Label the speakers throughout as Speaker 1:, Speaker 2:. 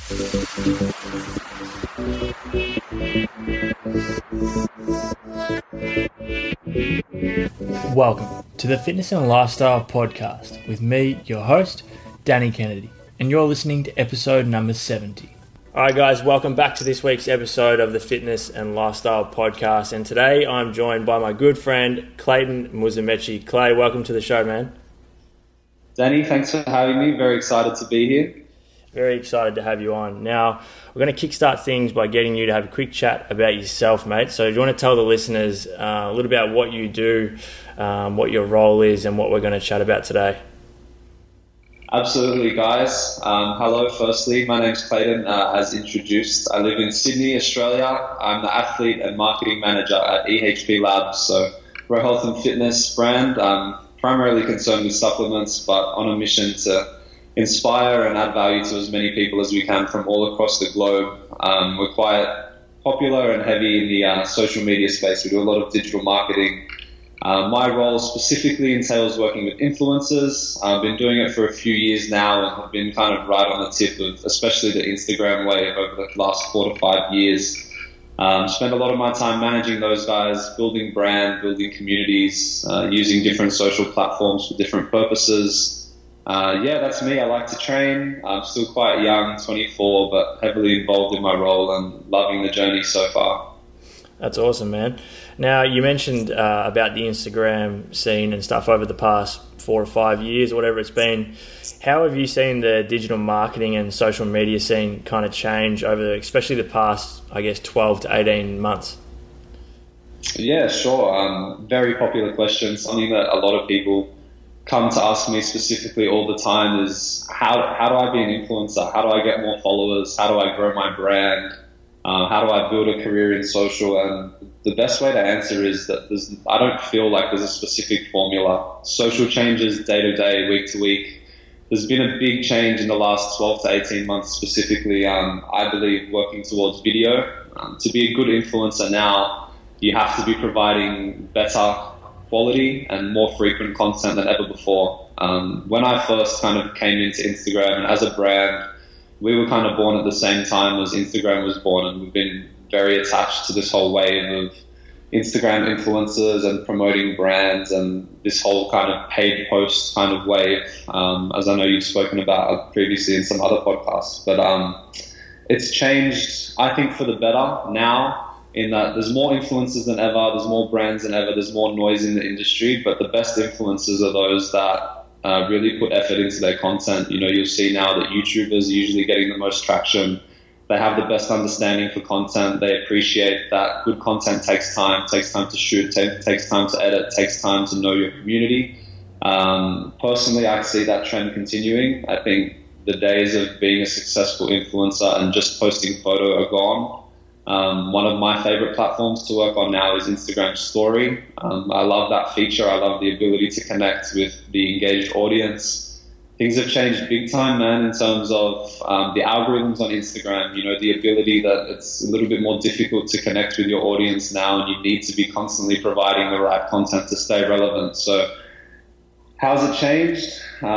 Speaker 1: Welcome to the Fitness and Lifestyle Podcast with me, your host, Danny Kennedy, and you're listening to episode number 70. Alright guys, welcome back to this week's episode of the Fitness and Lifestyle Podcast, and today I'm joined by my good friend, Clayton Muzamechi. Clay, welcome to the show, man.
Speaker 2: Danny, thanks for having me. Very excited to be here.
Speaker 1: Very excited to have you on. Now, we're going to kickstart things by getting you to have a quick chat about yourself, mate. So do you want to tell the listeners a little about what you do, what your role is, and what we're going to chat about today?
Speaker 2: Absolutely, guys. Hello, firstly. My name's Clayton, as introduced. I live in Sydney, Australia. I'm the athlete and marketing manager at EHP Labs. So we're a health and fitness brand. I'm primarily concerned with supplements, but on a mission to inspire and add value to as many people as we can from all across the globe. We're quite popular and heavy in the social media space. We do a lot of digital marketing. My role specifically entails working with influencers. I've been doing it for a few years now and have been kind of right on the tip of especially the Instagram wave over the last 4 to 5 years. Spend a lot of my time managing those guys, building brand, building communities, using different social platforms for different purposes. That's me. I like to train. I'm still quite young, 24, but heavily involved in my role and loving the journey so far.
Speaker 1: That's awesome, man. Now, you mentioned about the Instagram scene and stuff over the past 4 or 5 years, or whatever it's been. How have you seen the digital marketing and social media scene kind of change over, especially the past, 12 to 18 months?
Speaker 2: Yeah, sure. Very popular question. Something that a lot of people come to ask me specifically all the time is how do I be an influencer? How do I get more followers? How do I grow my brand? How do I build a career in social? And the best way to answer is that I don't feel like there's a specific formula. Social changes day to day, week to week. There's been a big change in the last 12 to 18 months specifically, I believe, working towards video. To be a good influencer now, you have to be providing better quality and more frequent content than ever before. When I first kind of came into Instagram and as a brand, we were kind of born at the same time as Instagram was born, and we've been very attached to this whole wave of Instagram influencers and promoting brands and this whole kind of paid post kind of wave, as I know you've spoken about previously in some other podcasts. But it's changed, I think, for the better now, in that there's more influencers than ever, there's more brands than ever, there's more noise in the industry, but the best influencers are those that really put effort into their content. You'll see now that YouTubers are usually getting the most traction. They have the best understanding for content. They appreciate that good content takes time to shoot, takes time to edit, takes time to know your community. Personally, I see that trend continuing. I think the days of being a successful influencer and just posting photo are gone. One of my favorite platforms to work on now is Instagram Story. I love that feature. I love the ability to connect with the engaged audience. Things have changed big time, man, in terms of the algorithms on Instagram. The ability that it's a little bit more difficult to connect with your audience now, and you need to be constantly providing the right content to stay relevant. So how's it changed?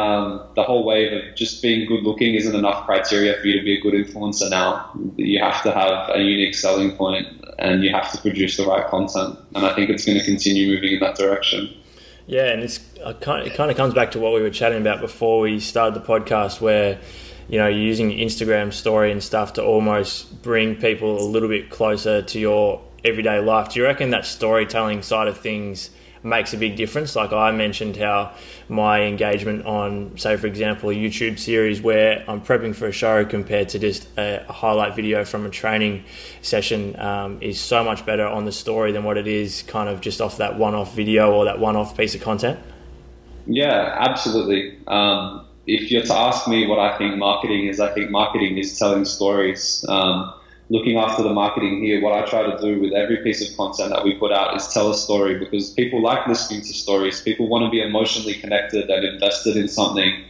Speaker 2: The whole wave of just being good looking isn't enough criteria for you to be a good influencer now. You have to have a unique selling point and you have to produce the right content. And I think it's going to continue moving in that direction.
Speaker 1: Yeah, and it kind of comes back to what we were chatting about before we started the podcast, where you're using Instagram story and stuff to almost bring people a little bit closer to your everyday life. Do you reckon that storytelling side of things makes a big difference? Like I mentioned how my engagement on, say for example, a YouTube series where I'm prepping for a show compared to just a highlight video from a training session is so much better on the story than what it is kind of just off that one-off video or that one-off piece of content.
Speaker 2: Yeah, absolutely. If you're to ask me what I think marketing is, I think marketing is telling stories. Looking after the marketing here, what I try to do with every piece of content that we put out is tell a story, because people like listening to stories. People want to be emotionally connected and invested in something,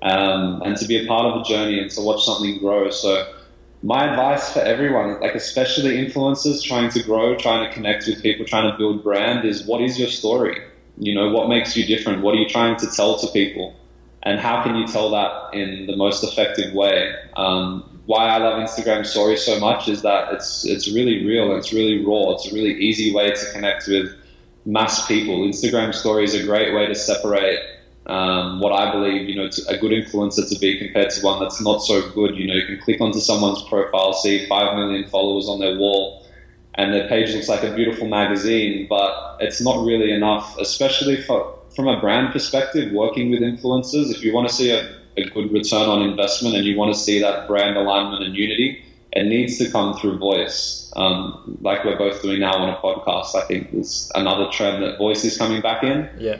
Speaker 2: and to be a part of a journey and to watch something grow. So my advice for everyone, like especially influencers trying to grow, trying to connect with people, trying to build brand, is what is your story? What makes you different? What are you trying to tell to people? And how can you tell that in the most effective way? why I love Instagram stories so much is that it's really real, it's really raw, it's a really easy way to connect with mass people. Instagram stories are a great way to separate what I believe, a good influencer to be compared to one that's not so good. You can click onto someone's profile, see 5 million followers on their wall, and their page looks like a beautiful magazine, but it's not really enough, especially from a brand perspective, working with influencers. If you want to see a good return on investment and you want to see that brand alignment and unity, it needs to come through voice. Like we're both doing now on a podcast. I think there's another trend that voice is coming back in.
Speaker 1: Yeah.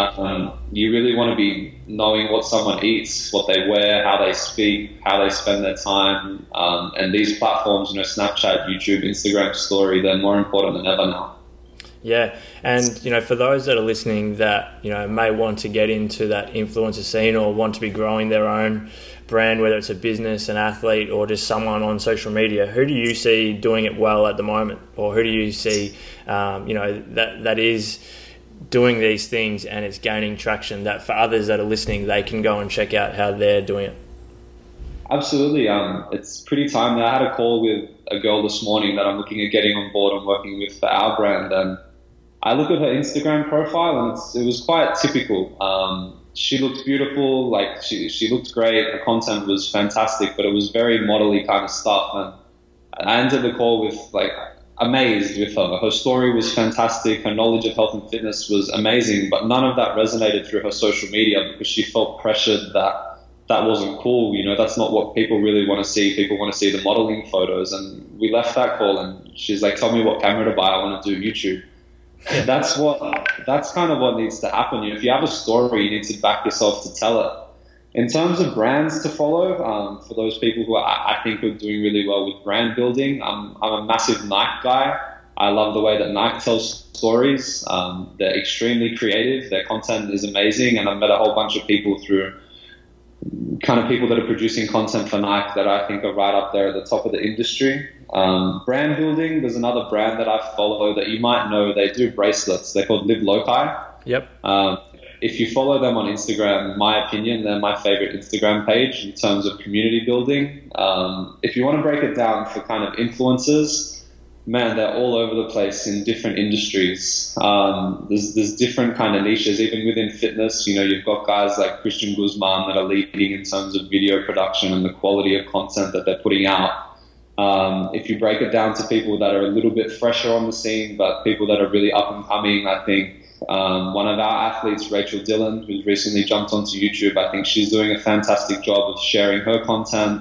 Speaker 2: You really want to be knowing what someone eats, what they wear, how they speak, how they spend their time. And these platforms, Snapchat, YouTube, Instagram story, they're more important than ever now.
Speaker 1: Yeah, and for those that are listening that may want to get into that influencer scene or want to be growing their own brand, whether it's a business, an athlete, or just someone on social media, who do you see doing it well at the moment, or who do you see that is doing these things and it's gaining traction, that for others that are listening they can go and check out how they're doing it?
Speaker 2: Absolutely. It's pretty timely. I had a call with a girl this morning that I'm looking at getting on board and working with for our brand, and I look at her Instagram profile and it was quite typical. She looked beautiful, like she looked great. Her content was fantastic, but it was very modelly kind of stuff. And I ended the call with amazed with her. Her story was fantastic. Her knowledge of health and fitness was amazing, but none of that resonated through her social media because she felt pressured that wasn't cool. That's not what people really want to see. People want to see the modeling photos. And we left that call and she's like, tell me what camera to buy. I want to do YouTube. That's kind of what needs to happen. If you have a story, you need to back yourself to tell it. In terms of brands to follow, for those people who I think are doing really well with brand building, I'm a massive Nike guy. I love the way that Nike tells stories. They're extremely creative. Their content is amazing, and I've met a whole bunch of people through kind of people that are producing content for Nike that I think are right up there at the top of the industry. Brand building, there's another brand that I follow that you might know. They do bracelets. They're called Live Loci.
Speaker 1: Yep.
Speaker 2: If you follow them on Instagram, in my opinion, they're my favorite Instagram page in terms of community building. If you want to break it down for kind of influencers, man, they're all over the place in different industries. There's different kind of niches, even within fitness. You've got guys like Christian Guzman that are leading in terms of video production and the quality of content that they're putting out. If you break it down to people that are a little bit fresher on the scene, but people that are really up and coming, I think one of our athletes, Rachel Dillon, who's recently jumped onto YouTube, I think she's doing a fantastic job of sharing her content.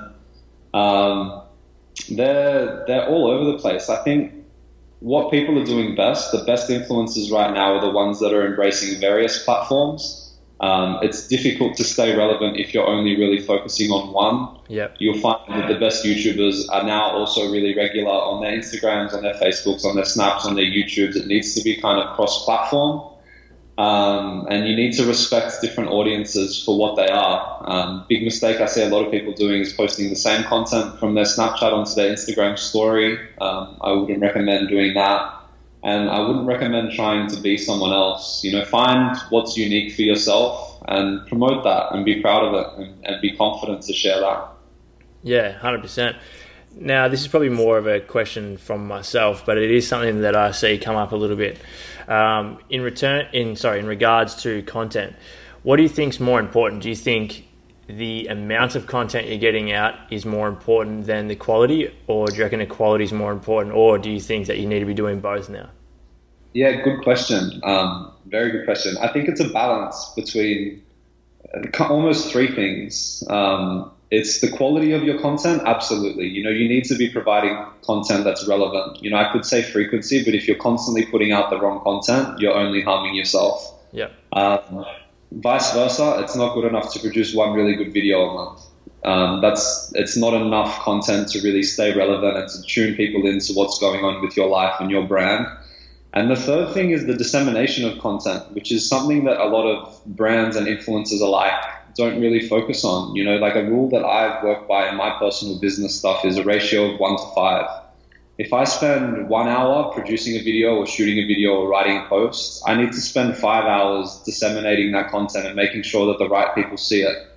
Speaker 2: They're all over the place. I think what people are doing best, the best influencers right now, are the ones that are embracing various platforms. It's difficult to stay relevant if you're only really focusing on one.
Speaker 1: Yep.
Speaker 2: You'll find that the best YouTubers are now also really regular on their Instagrams, on their Facebooks, on their Snaps, on their YouTubes. It needs to be kind of cross-platform. And you need to respect different audiences for what they are. Big mistake I see a lot of people doing is posting the same content from their Snapchat onto their Instagram story. I wouldn't recommend doing that. And I wouldn't recommend trying to be someone else. Find what's unique for yourself and promote that and be proud of it and be confident to share that.
Speaker 1: Yeah, 100%. Now, this is probably more of a question from myself, but it is something that I see come up a little bit. In regards to content, what do you think is more important? Do you think the amount of content you're getting out is more important than the quality, or do you reckon the quality is more important, or do you think that you need to be doing both now?
Speaker 2: Yeah, good question. Very good question. I think it's a balance between almost three things. It's the quality of your content, absolutely. You need to be providing content that's relevant. I could say frequency, but if you're constantly putting out the wrong content, you're only harming yourself.
Speaker 1: Yeah.
Speaker 2: Vice versa, it's not good enough to produce one really good video a month. It's not enough content to really stay relevant and to tune people into what's going on with your life and your brand. And the third thing is the dissemination of content, which is something that a lot of brands and influencers alike don't really focus on. Like a rule that I've worked by in my personal business stuff is a ratio of 1 to 5. If I spend 1 hour producing a video or shooting a video or writing a post, I need to spend 5 hours disseminating that content and making sure that the right people see it.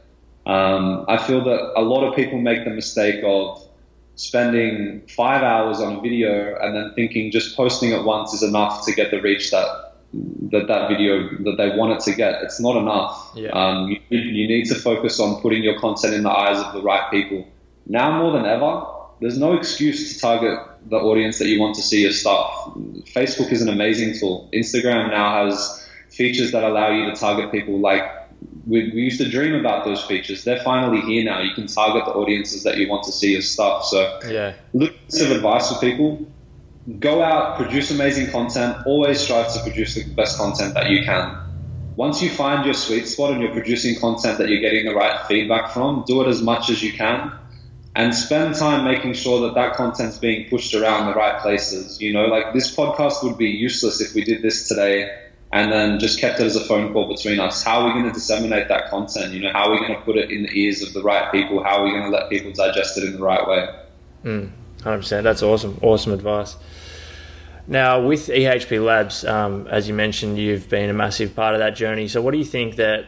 Speaker 2: I feel that a lot of people make the mistake of spending 5 hours on a video and then thinking just posting it once is enough to get the reach that video that they want it to get. It's not enough.
Speaker 1: Yeah.
Speaker 2: You need to focus on putting your content in the eyes of the right people. Now more than ever, there's no excuse to target the audience that you want to see your stuff. Facebook is an amazing tool. Instagram now has features that allow you to target people. Like we used to dream about those features. They're finally here now. You can target the audiences that you want to see your stuff. So little bits of advice for people: go out, produce amazing content. Always strive to produce the best content that you can. Once you find your sweet spot and you're producing content that you're getting the right feedback from, do it as much as you can. And spend time making sure that content's being pushed around the right places. You know, like this podcast would be useless if we did this today and then just kept it as a phone call between us. How are we going to disseminate that content? You know, how are we going to put it in the ears of the right people? How are we going to let people digest it in the right way?
Speaker 1: 100%. That's awesome. Awesome advice. Now, with EHP Labs, as you mentioned, you've been a massive part of that journey. So what do you think that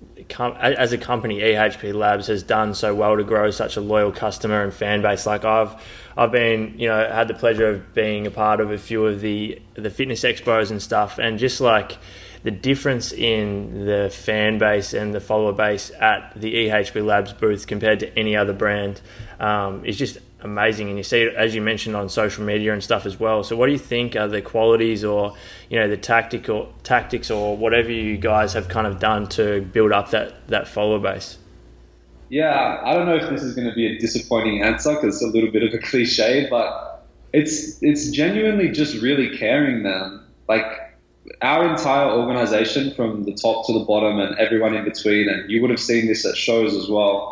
Speaker 1: as a company, EHP Labs has done so well to grow such a loyal customer and fan base? Like I've been, had the pleasure of being a part of a few of the fitness expos and stuff, and just like the difference in the fan base and the follower base at the EHP Labs booth compared to any other brand is just amazing. And you see it, as you mentioned, on social media and stuff as well. So what do you think are the qualities or the tactics or whatever you guys have kind of done to build up that follower base?
Speaker 2: Yeah, I don't know if this is going to be a disappointing answer because it's a little bit of a cliche, but it's genuinely just really caring, man. Like our entire organization, from the top to the bottom and everyone in between, and you would have seen this at shows as well.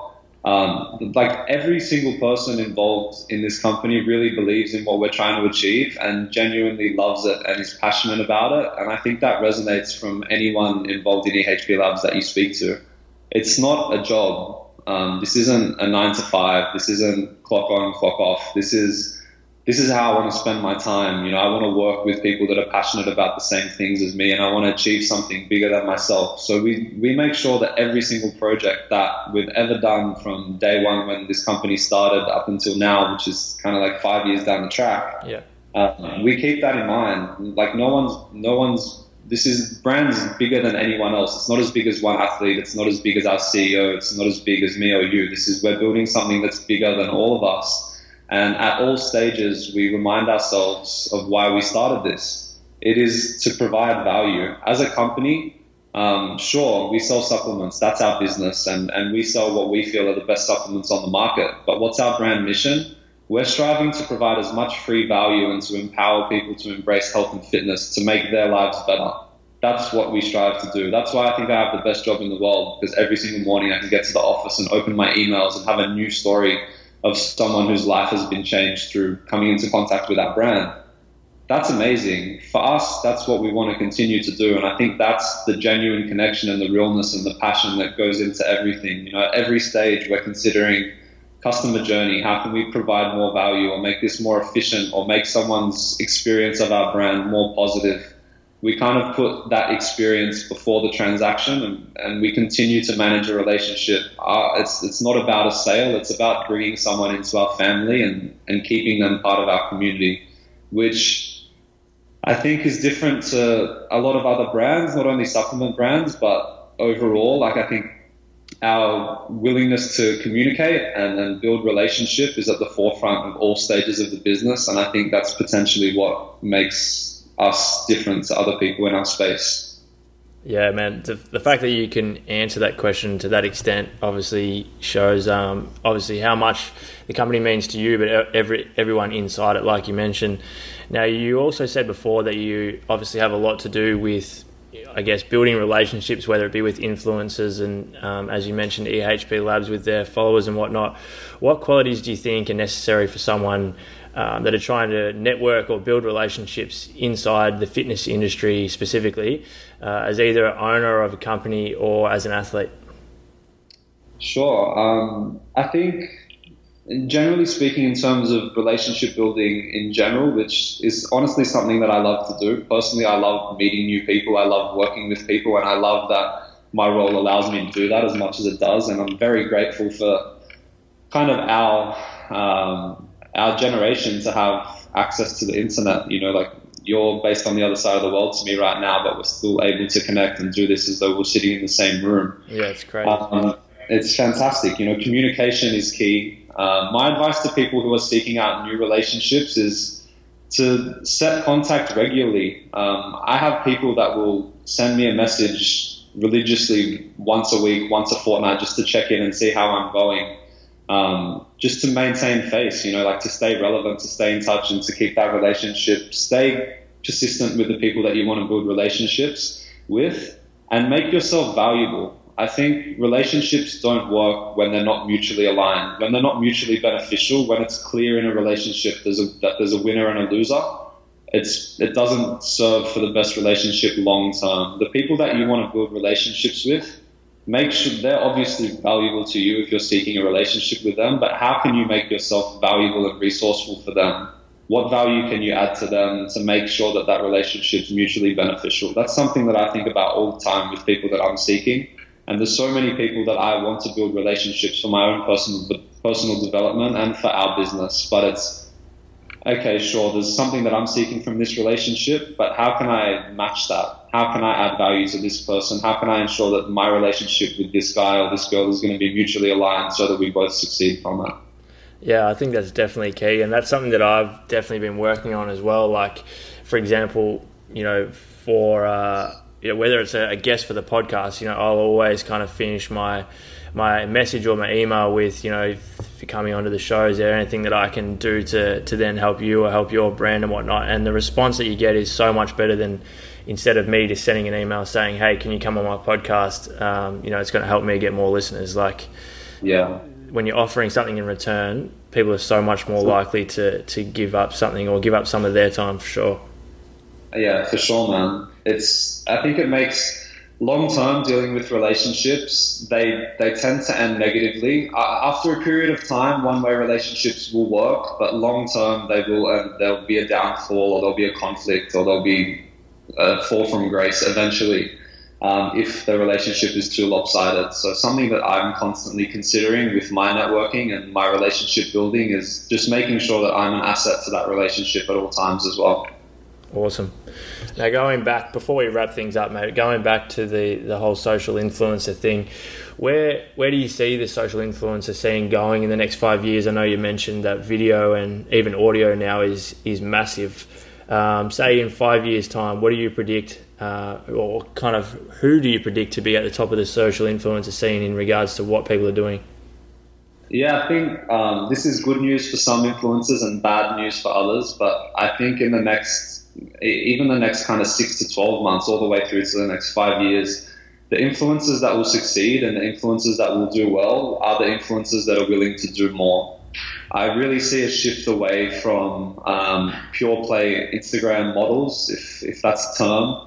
Speaker 2: Like every single person involved in this company really believes in what we're trying to achieve and genuinely loves it and is passionate about it. And I think that resonates from anyone involved in EHP Labs that you speak to. It's not a job. This isn't a 9 to 5. This isn't clock on, clock off. This is how I want to spend my time. I want to work with people that are passionate about the same things as me, and I want to achieve something bigger than myself. So we make sure that every single project that we've ever done from day one when this company started up until now, which is kind of like 5 years down the track, we keep that in mind. Like this is brands bigger than anyone else. It's not as big as one athlete. It's not as big as our CEO. It's not as big as me or you. We're building something that's bigger than all of us. And at all stages, we remind ourselves of why we started this. It is to provide value. As a company, sure, we sell supplements. That's our business. And we sell what we feel are the best supplements on the market. But what's our brand mission? We're striving to provide as much free value and to empower people to embrace health and fitness, to make their lives better. That's what we strive to do. That's why I think I have the best job in the world, because every single morning I can get to the office and open my emails and have a new story of someone whose life has been changed through coming into contact with that brand. That's amazing. For us, that's what we want to continue to do. And I think that's the genuine connection and the realness and the passion that goes into everything. At every stage, we're considering customer journey. How can we provide more value or make this more efficient or make someone's experience of our brand more positive? We kind of put that experience before the transaction, and we continue to manage a relationship. It's not about a sale. It's about bringing someone into our family and keeping them part of our community, which I think is different to a lot of other brands, not only supplement brands, but overall, I think our willingness to communicate and build relationship is at the forefront of all stages of the business. And I think that's potentially what makes us different to other people in our space.
Speaker 1: Yeah, man. The fact that you can answer that question to that extent obviously shows obviously how much the company means to you, but everyone inside it, like you mentioned. Now, you also said before that you obviously have a lot to do with, I guess, building relationships, whether it be with influencers and, as you mentioned, EHP Labs with their followers and whatnot. What qualities do you think are necessary for someone that are trying to network or build relationships inside the fitness industry specifically, as either an owner of a company or as an athlete?
Speaker 2: Sure. I think, generally speaking, in terms of relationship building in general, which is honestly something that I love to do. Personally, I love meeting new people. I love working with people, and I love that my role allows me to do that as much as it does. And I'm very grateful for kind of our generation to have access to the internet. You know, like, you're based on the other side of the world to me right now, but we're still able to connect and do this as though we're sitting in the same room.
Speaker 1: Yeah, it's great.
Speaker 2: It's fantastic. You know, communication is key. My advice to people who are seeking out new relationships is to set contact regularly. I have people that will send me a message religiously once a week, once a fortnight, just to check in and see how I'm going. Just to maintain face, you know, like to stay relevant, to stay in touch and to keep that relationship, stay persistent with the people that you want to build relationships with, and make yourself valuable. I think relationships don't work when they're not mutually aligned, when they're not mutually beneficial, when it's clear in a relationship that there's a winner and a loser. It doesn't serve for the best relationship long term. The people that you want to build relationships with, make sure they're obviously valuable to you if you're seeking a relationship with them, but how can you make yourself valuable and resourceful for them? What value can you add to them to make sure that that relationship's mutually beneficial? That's something that I think about all the time with people that I'm seeking. And there's so many people that I want to build relationships for my own personal development and for our business. But it's, okay, sure, there's something that I'm seeking from this relationship, but how can I match that? How can I add value to this person? How can I ensure that my relationship with this guy or this girl is going to be mutually aligned so that we both succeed from it?
Speaker 1: Yeah, I think that's definitely key. And that's something that I've definitely been working on as well. Like, for example, you know, for whether it's a guest for the podcast, you know, I'll always kind of finish my message or my email with, you know, if you're coming onto the show, is there anything that I can do to then help you or help your brand and whatnot? And the response that you get is so much better than instead of me just sending an email saying, hey, can you come on my podcast? You know, it's going to help me get more listeners. Like,
Speaker 2: yeah,
Speaker 1: when you're offering something in return, people are so much more likely to give up something or give up some of their time, for sure.
Speaker 2: Yeah, for sure, man. I think it makes long-term dealing with relationships, they tend to end negatively. After a period of time, one-way relationships will work, but long-term there'll be a downfall, or there'll be a conflict, or there'll be a fall from grace eventually if the relationship is too lopsided. So something that I'm constantly considering with my networking and my relationship building is just making sure that I'm an asset to that relationship at all times as well.
Speaker 1: Awesome. Now, going back, before we wrap things up, mate, going back to the whole social influencer thing, where do you see the social influencer scene going in the next 5 years? I know you mentioned that video and even audio now is massive. Say in 5 years' time, what do you predict, or kind of who do you predict to be at the top of the social influencer scene in regards to what people are doing?
Speaker 2: Yeah, I think this is good news for some influencers and bad news for others, but I think in the next kind of 6 to 12 months, all the way through to the next 5 years, the influencers that will succeed and the influencers that will do well are the influencers that are willing to do more. I really see a shift away from pure play Instagram models, if that's a term.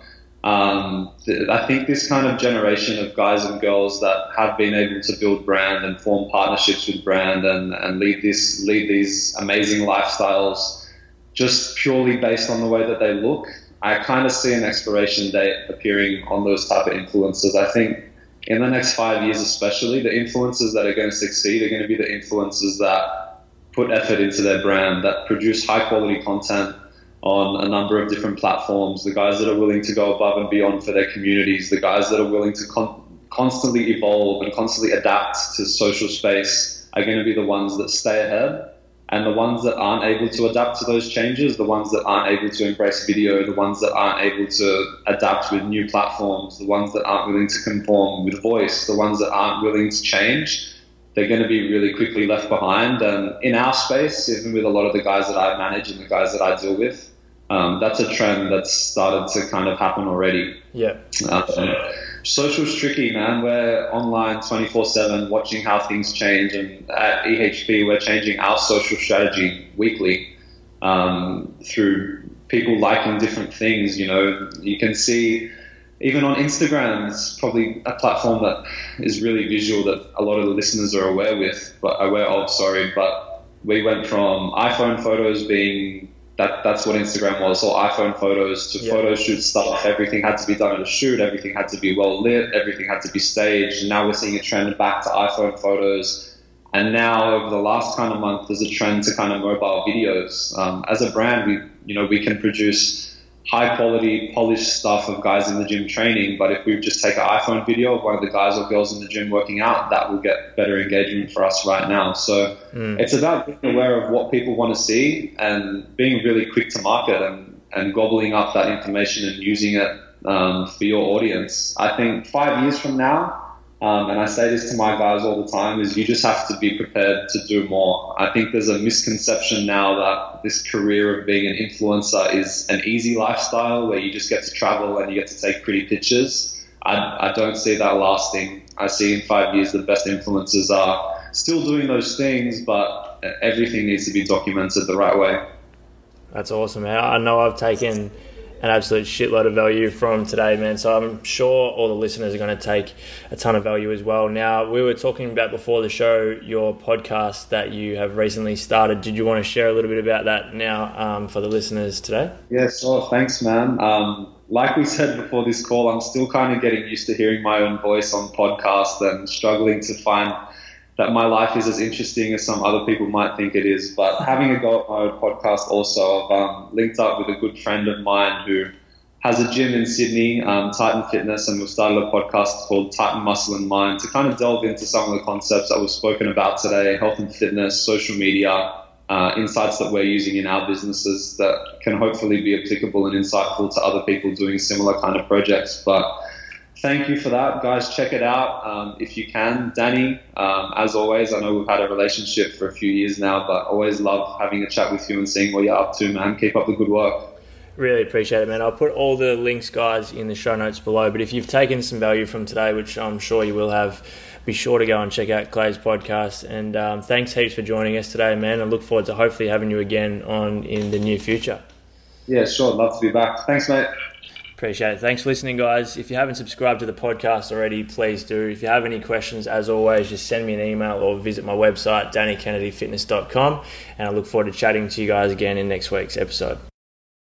Speaker 2: I think this kind of generation of guys and girls that have been able to build brand and form partnerships with brand and lead these amazing lifestyles just purely based on the way that they look, I kind of see an expiration date appearing on those type of influencers. I think in the next 5 years especially, the influencers that are going to succeed are going to be the influencers that put effort into their brand, that produce high quality content on a number of different platforms, the guys that are willing to go above and beyond for their communities, the guys that are willing to constantly evolve and constantly adapt to social space are going to be the ones that stay ahead. And the ones that aren't able to adapt to those changes, the ones that aren't able to embrace video, the ones that aren't able to adapt with new platforms, the ones that aren't willing to conform with voice, the ones that aren't willing to change, they're going to be really quickly left behind. And in our space, even with a lot of the guys that I manage and the guys that I deal with, that's a trend that's started to kind of happen already.
Speaker 1: Yeah.
Speaker 2: Social's tricky, man. We're online 24/7 watching how things change, and at EHP we're changing our social strategy weekly through people liking different things. You know, you can see even on Instagram, it's probably a platform that is really visual that a lot of the listeners are aware of, but we went from iPhone photos being that's what Instagram was, or iPhone photos to photo shoot stuff. Everything had to be done at a shoot. Everything had to be well lit. Everything had to be staged. And now we're seeing a trend back to iPhone photos. And now over the last kind of month, there's a trend to kind of mobile videos. As a brand, we can produce high quality, polished stuff of guys in the gym training. But if we just take an iPhone video of one of the guys or girls in the gym working out, that will get better engagement for us right now. So it's about being aware of what people want to see and being really quick to market and gobbling up that information and using it for your audience. I think 5 years from now, and I say this to my guys all the time, is you just have to be prepared to do more. I think there's a misconception now that this career of being an influencer is an easy lifestyle where you just get to travel and you get to take pretty pictures. I don't see that lasting. I see in 5 years the best influencers are still doing those things, but everything needs to be documented the right way.
Speaker 1: That's awesome, man. I know I've taken an absolute shitload of value from today, man. So I'm sure all the listeners are going to take a ton of value as well. Now, we were talking about before the show your podcast that you have recently started. Did you want to share a little bit about that now for the listeners today?
Speaker 2: Yeah, sure. Thanks, man. Like we said before this call, I'm still kind of getting used to hearing my own voice on podcasts and struggling to find that my life is as interesting as some other people might think it is. But having a go at my own podcast also, I've linked up with a good friend of mine who has a gym in Sydney, Titan Fitness, and we've started a podcast called Titan Muscle and Mind to kind of delve into some of the concepts that we've spoken about today, health and fitness, social media, insights that we're using in our businesses that can hopefully be applicable and insightful to other people doing similar kind of projects. But thank you for that, guys. Check it out if you can. Danny, as always, I know we've had a relationship for a few years now, but always love having a chat with you and seeing what you're up to, man. Keep up the good work.
Speaker 1: Really appreciate it, man. I'll put all the links, guys, in the show notes below. But if you've taken some value from today, which I'm sure you will have, be sure to go and check out Clay's podcast. And thanks heaps for joining us today, man. I look forward to hopefully having you again on in the near future.
Speaker 2: Yeah, sure. Love to be back. Thanks, mate.
Speaker 1: Appreciate it. Thanks for listening, guys. If you haven't subscribed to the podcast already, please do. If you have any questions, as always, just send me an email or visit my website, DannyKennedyFitness.com. And I look forward to chatting to you guys again in next week's episode.